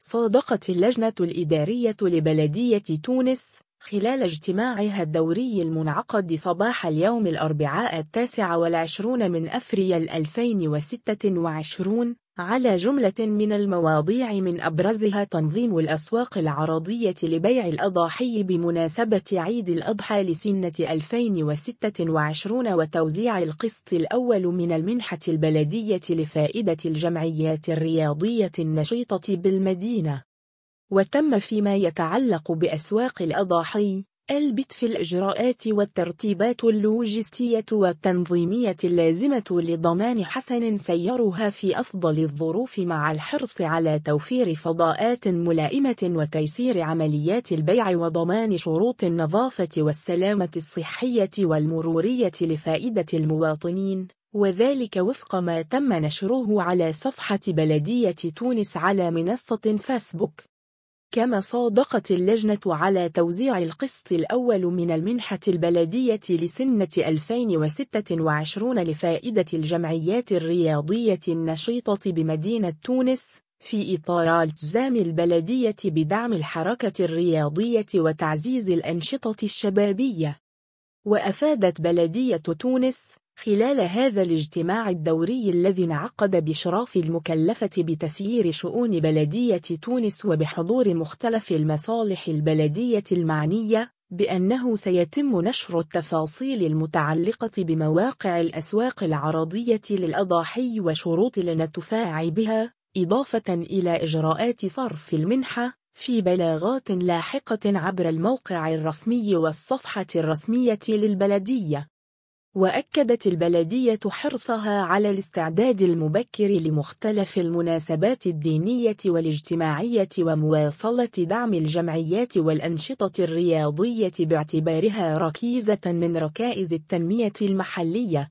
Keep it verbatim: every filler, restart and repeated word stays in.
صادقت اللجنة الإدارية لبلدية تونس خلال اجتماعها الدوري المنعقد صباح اليوم الأربعاء التاسع والعشرون من أفريل ألفين وستة وعشرين على جملة من المواضيع من أبرزها تنظيم الأسواق العرضية لبيع الأضاحي بمناسبة عيد الأضحى لسنة ألفين وستة وعشرين وتوزيع القسط الأول من المنحة البلدية لفائدة الجمعيات الرياضية النشيطة بالمدينة. وتم فيما يتعلق بأسواق الأضاحي البت في الإجراءات والترتيبات اللوجستية والتنظيمية اللازمة لضمان حسن سيرها في أفضل الظروف مع الحرص على توفير فضاءات ملائمة وتيسير عمليات البيع وضمان شروط النظافة والسلامة الصحية والمرورية لفائدة المواطنين، وذلك وفق ما تم نشره على صفحة بلدية تونس على منصة فيسبوك. كما صادقت اللجنة على توزيع القسط الأول من المنحة البلدية لسنة ألفين وستة وعشرين لفائدة الجمعيات الرياضية النشيطة بمدينة تونس في إطار التزام البلدية بدعم الحركة الرياضية وتعزيز الأنشطة الشبابية. وأفادت بلدية تونس خلال هذا الاجتماع الدوري الذي انعقد بإشراف المكلفة بتسيير شؤون بلدية تونس وبحضور مختلف المصالح البلدية المعنية بأنه سيتم نشر التفاصيل المتعلقة بمواقع الأسواق العرضية للأضاحي وشروط الانتفاع بها، إضافة إلى إجراءات صرف المنحة في بلاغات لاحقة عبر الموقع الرسمي والصفحة الرسمية للبلدية. وأكدت البلدية حرصها على الاستعداد المبكر لمختلف المناسبات الدينية والاجتماعية ومواصلة دعم الجمعيات والأنشطة الرياضية باعتبارها ركيزة من ركائز التنمية المحلية.